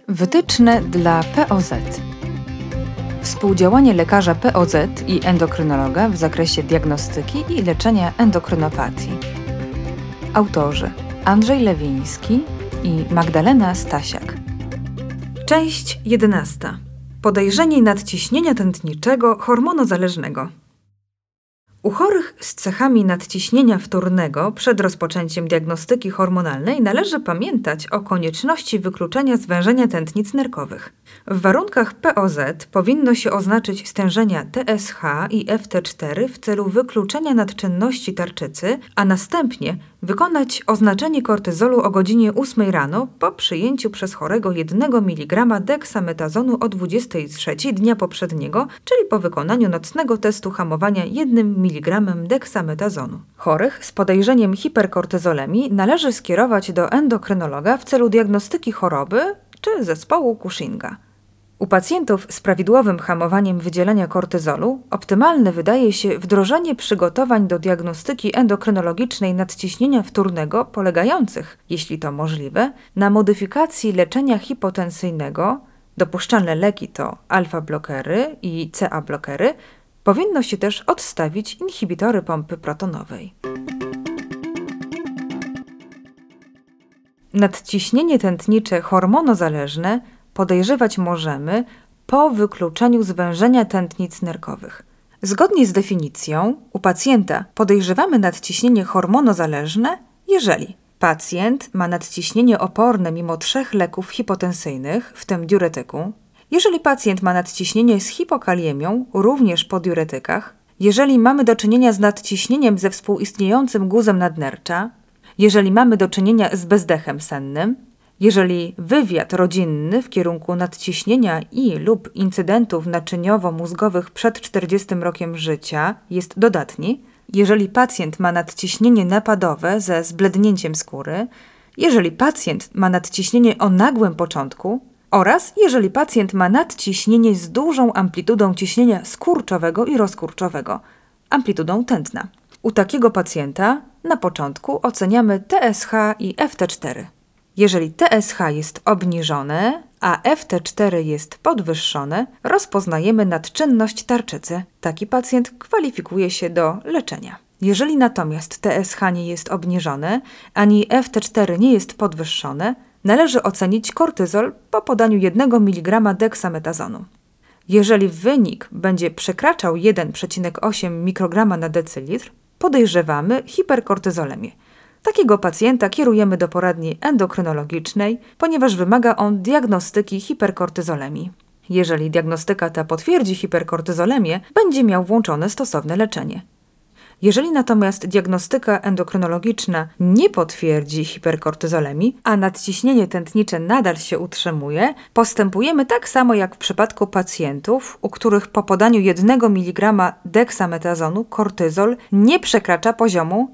Wytyczne dla POZ. Współdziałanie lekarza POZ i endokrynologa w zakresie diagnostyki i leczenia endokrynopatii. Autorzy Andrzej Lewiński i Magdalena Stasiak. Część 11. Podejrzenie nadciśnienia tętniczego hormonozależnego. U chorych z cechami nadciśnienia wtórnego przed rozpoczęciem diagnostyki hormonalnej należy pamiętać o konieczności wykluczenia zwężenia tętnic nerkowych. W warunkach POZ powinno się oznaczyć stężenia TSH i FT4 w celu wykluczenia nadczynności tarczycy, a następnie wykonać oznaczenie kortyzolu o godzinie 8 rano po przyjęciu przez chorego 1 mg deksametazonu o 23 dnia poprzedniego, czyli po wykonaniu nocnego testu hamowania 1 mg deksametazonu. Chorych z podejrzeniem hiperkortyzolemii należy skierować do endokrynologa w celu diagnostyki choroby czy zespołu Cushinga. U pacjentów z prawidłowym hamowaniem wydzielania kortyzolu optymalne wydaje się wdrożenie przygotowań do diagnostyki endokrynologicznej nadciśnienia wtórnego polegających, jeśli to możliwe, na modyfikacji leczenia hipotensyjnego. Dopuszczalne leki to alfa-blokery i CA-blokery. Powinno się też odstawić inhibitory pompy protonowej. Nadciśnienie tętnicze hormonozależne podejrzewać możemy po wykluczeniu zwężenia tętnic nerkowych. Zgodnie z definicją, u pacjenta podejrzewamy nadciśnienie hormonozależne, jeżeli pacjent ma nadciśnienie oporne mimo 3 leków hipotensyjnych, w tym diuretyku, jeżeli pacjent ma nadciśnienie z hipokaliemią, również po diuretykach, jeżeli mamy do czynienia z nadciśnieniem ze współistniejącym guzem nadnercza, jeżeli mamy do czynienia z bezdechem sennym, jeżeli wywiad rodzinny w kierunku nadciśnienia i lub incydentów naczyniowo-mózgowych przed 40 rokiem życia jest dodatni, jeżeli pacjent ma nadciśnienie napadowe ze zblednięciem skóry, jeżeli pacjent ma nadciśnienie o nagłym początku oraz jeżeli pacjent ma nadciśnienie z dużą amplitudą ciśnienia skurczowego i rozkurczowego, amplitudą tętna. U takiego pacjenta na początku oceniamy TSH i FT4. Jeżeli TSH jest obniżone, a FT4 jest podwyższone, rozpoznajemy nadczynność tarczycy. Taki pacjent kwalifikuje się do leczenia. Jeżeli natomiast TSH nie jest obniżone, ani FT4 nie jest podwyższone, należy ocenić kortyzol po podaniu 1 mg deksametazonu. Jeżeli wynik będzie przekraczał 1,8 mikrograma na decylitr, podejrzewamy hiperkortyzolemię. Takiego pacjenta kierujemy do poradni endokrynologicznej, ponieważ wymaga on diagnostyki hiperkortyzolemii. Jeżeli diagnostyka ta potwierdzi hiperkortyzolemię, będzie miał włączone stosowne leczenie. Jeżeli natomiast diagnostyka endokrynologiczna nie potwierdzi hiperkortyzolemii, a nadciśnienie tętnicze nadal się utrzymuje, postępujemy tak samo jak w przypadku pacjentów, u których po podaniu 1 mg deksametazonu kortyzol nie przekracza poziomu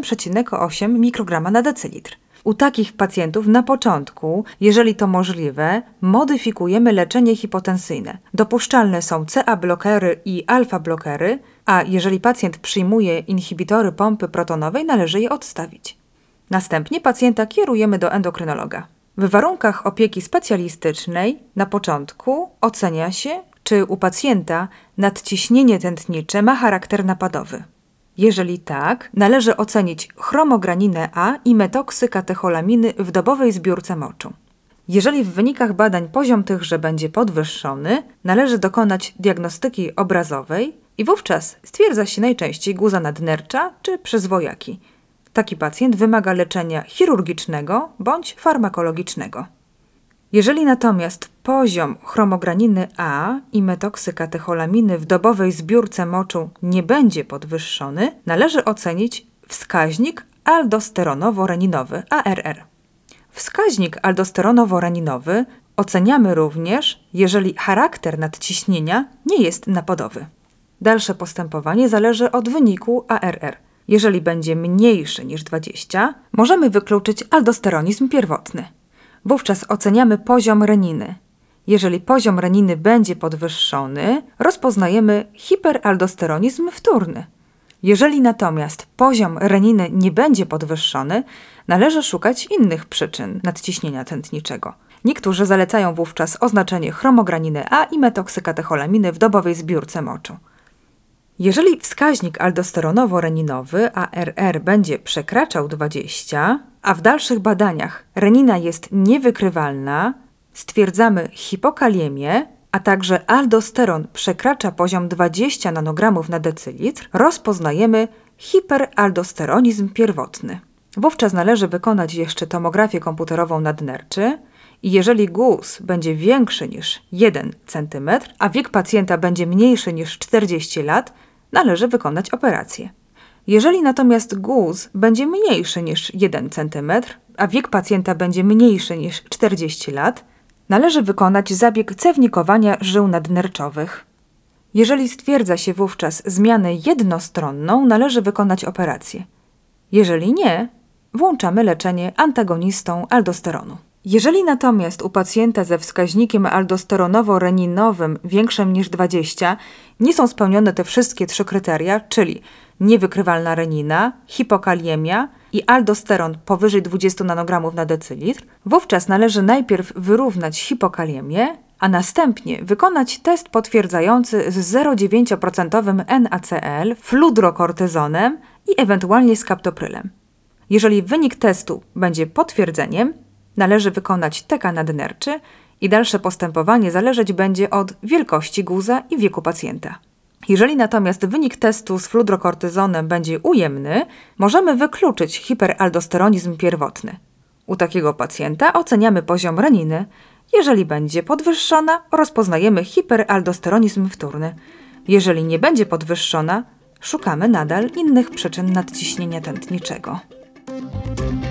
1,8 mikrograma na decylitr. U takich pacjentów na początku, jeżeli to możliwe, modyfikujemy leczenie hipotensyjne. Dopuszczalne są CA-blokery i alfa-blokery, a jeżeli pacjent przyjmuje inhibitory pompy protonowej, należy je odstawić. Następnie pacjenta kierujemy do endokrynologa. W warunkach opieki specjalistycznej na początku ocenia się, czy u pacjenta nadciśnienie tętnicze ma charakter napadowy. Jeżeli tak, należy ocenić chromograninę A i metoksykatecholaminy w dobowej zbiórce moczu. Jeżeli w wynikach badań poziom tychże będzie podwyższony, należy dokonać diagnostyki obrazowej i wówczas stwierdza się najczęściej guza nadnercza czy przyzwojaki. Taki pacjent wymaga leczenia chirurgicznego bądź farmakologicznego. Jeżeli natomiast poziom chromograniny A i metoksykatecholaminy w dobowej zbiórce moczu nie będzie podwyższony, należy ocenić wskaźnik aldosteronowo-reninowy ARR. Wskaźnik aldosteronowo-reninowy oceniamy również, jeżeli charakter nadciśnienia nie jest napadowy. Dalsze postępowanie zależy od wyniku ARR. Jeżeli będzie mniejszy niż 20, możemy wykluczyć aldosteronizm pierwotny. Wówczas oceniamy poziom reniny. Jeżeli poziom reniny będzie podwyższony, rozpoznajemy hiperaldosteronizm wtórny. Jeżeli natomiast poziom reniny nie będzie podwyższony, należy szukać innych przyczyn nadciśnienia tętniczego. Niektórzy zalecają wówczas oznaczenie chromograniny A i metoksykatecholaminy w dobowej zbiórce moczu. Jeżeli wskaźnik aldosteronowo-reninowy ARR będzie przekraczał 20, a w dalszych badaniach renina jest niewykrywalna, stwierdzamy hipokaliemię, a także aldosteron przekracza poziom 20 nanogramów na decylitr, rozpoznajemy hiperaldosteronizm pierwotny. Wówczas należy wykonać jeszcze tomografię komputerową nadnerczy i jeżeli guz będzie większy niż 1 cm, a wiek pacjenta będzie mniejszy niż 40 lat, należy wykonać operację. Jeżeli natomiast guz będzie mniejszy niż 1 cm, a wiek pacjenta będzie mniejszy niż 40 lat, należy wykonać zabieg cewnikowania żył nadnerczowych. Jeżeli stwierdza się wówczas zmianę jednostronną, należy wykonać operację. Jeżeli nie, włączamy leczenie antagonistą aldosteronu. Jeżeli natomiast u pacjenta ze wskaźnikiem aldosteronowo-reninowym większym niż 20 nie są spełnione te wszystkie 3 kryteria, czyli niewykrywalna renina, hipokaliemia i aldosteron powyżej 20 nanogramów na decylitr, wówczas należy najpierw wyrównać hipokaliemię, a następnie wykonać test potwierdzający z 0,9% NaCl, fludrokortyzonem i ewentualnie z kaptoprylem. Jeżeli wynik testu będzie potwierdzeniem, należy wykonać TK nadnerczy i dalsze postępowanie zależeć będzie od wielkości guza i wieku pacjenta. Jeżeli natomiast wynik testu z fludrokortyzonem będzie ujemny, możemy wykluczyć hiperaldosteronizm pierwotny. U takiego pacjenta oceniamy poziom reniny. Jeżeli będzie podwyższona, rozpoznajemy hiperaldosteronizm wtórny. Jeżeli nie będzie podwyższona, szukamy nadal innych przyczyn nadciśnienia tętniczego.